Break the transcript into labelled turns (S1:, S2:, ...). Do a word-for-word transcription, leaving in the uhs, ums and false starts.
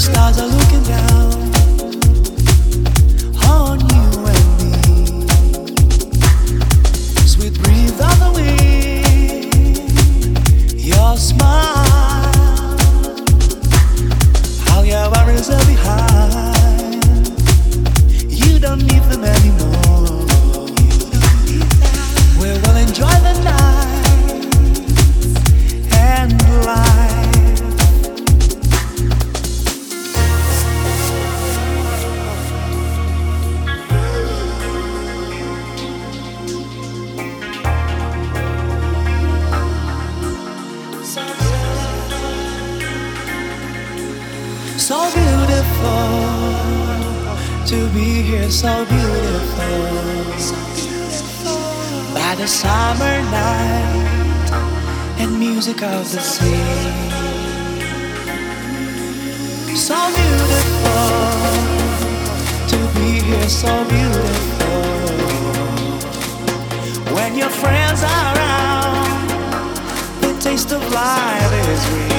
S1: Stars are looking down on you and me. Sweet breeze of the wind, your smile, all your worries are behind. You don't need them anymore. We will enjoy the night and life. So beautiful to be here, so beautiful. By the summer night and music of the sea. So beautiful to be here, so beautiful. When your friends are around, the taste of life is real.